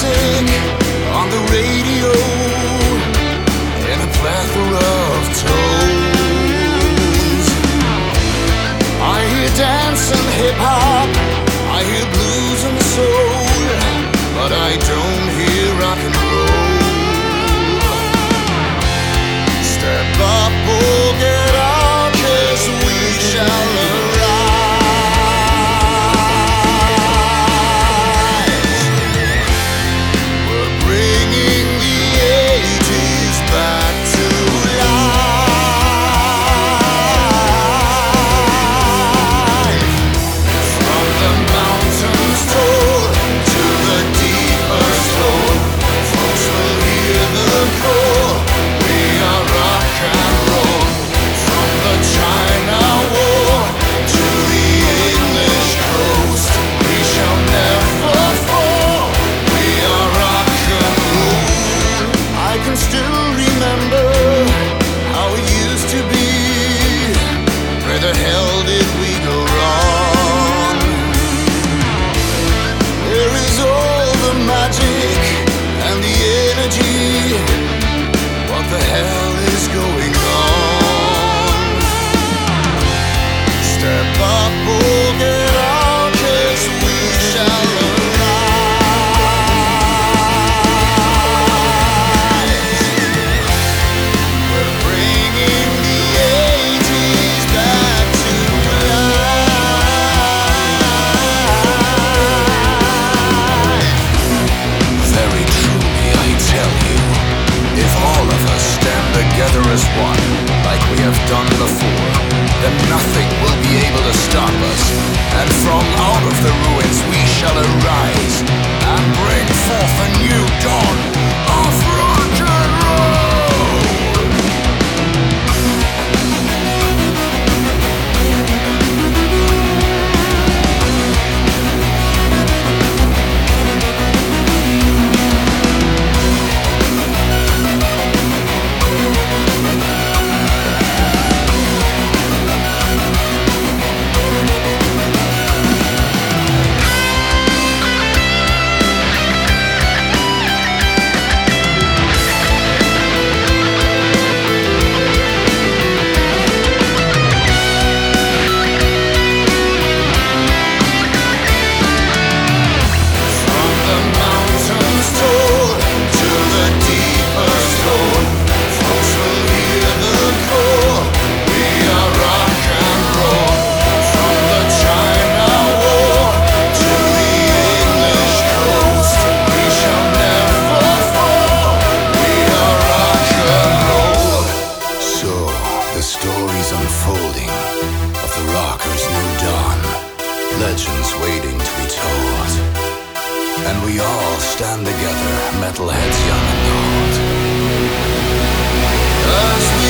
music on the radio in a plethora of tones. I hear dance and hip-hop, I hear blues and soul, but I don't hear rock and roll. Step up or get out, 'cause we shall arise. We're bringing the 80s back to life. From the mountains tall to the deepest hole, folks will hear the call. We are rock and roll. From the China War to the English coast, we shall never fall. We are rock and roll. I can still remember how it used to be. Where the hell did we go wrong? Where is all the magic and the energy? What the hell is going on? Step up or get out, 'cause we shall arise. We're bringing the 80s back to life. Very truly I tell you, if all of us stand together as one, like we have done before, then nothing will be able to stop us. And from out of the ruins we shall arise and bring forth a new dawn of rock and roll. From the mountains tall to the deepest hole, folks will hear the call. We are rock and roll. From the China War to the English coast, we shall never fall. We are rock and roll. So the story's unfolding of the rockers' new dawn, legends waiting to be told. And we all stand together, metalheads young and old, 'cause we